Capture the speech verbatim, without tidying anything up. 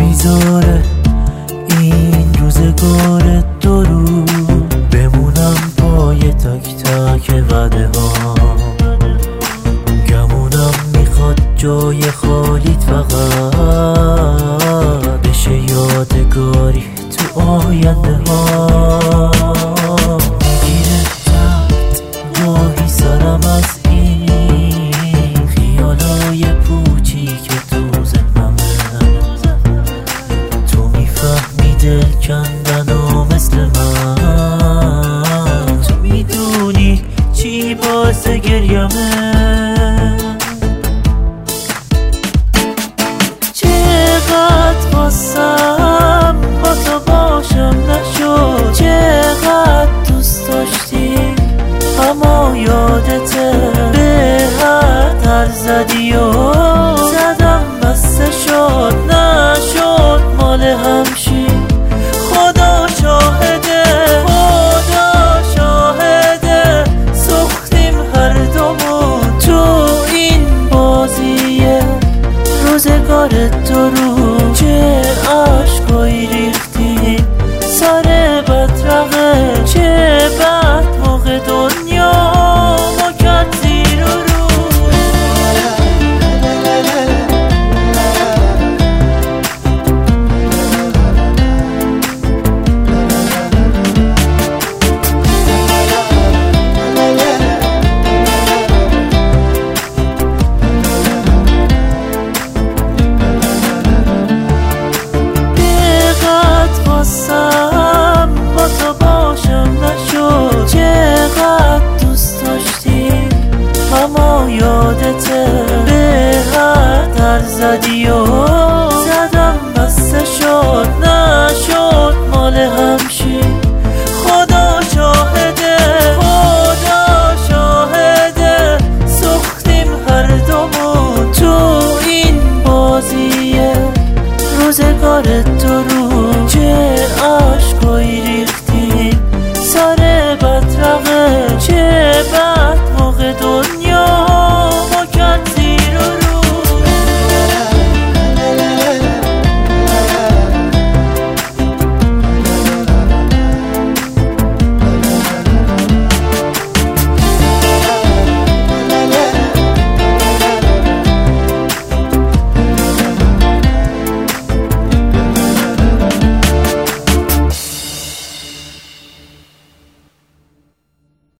میذاره این روزگار دو رو بمونم پای تک تک وعده ها. گمونم میخواد جای خالیت فقط بشه یادگاری تو آینده ها. میگیره تحت گاهی سرم از این خیالای پوچی که تو ذهنمه. تو میفهمی دل کندن و مثل من تو میدونی چی باعث گریمه. چقدر خواستم با تو باشم نشد، چقدر دوست داشتی اما یادته. به حد هر زدی و زدم بسته شد، نشد مال همشی. خدا شاهده خدا شاهده سوختیم هر دومون تو این بازیه. روزگار تو رو چه عشقایی ریختی سر بدرقه، چه بد موقع دنیا ما کرد زیر و رو. خواستم با تو باشم نشد، چقدر دوست داشتی اما یادته. به حد هر زدی و زدم بسته شد، نشد مال همشی. خدا شاهده خدا شاهده سوختیم هر دومون تو این بازیه. روزگار تو رو چه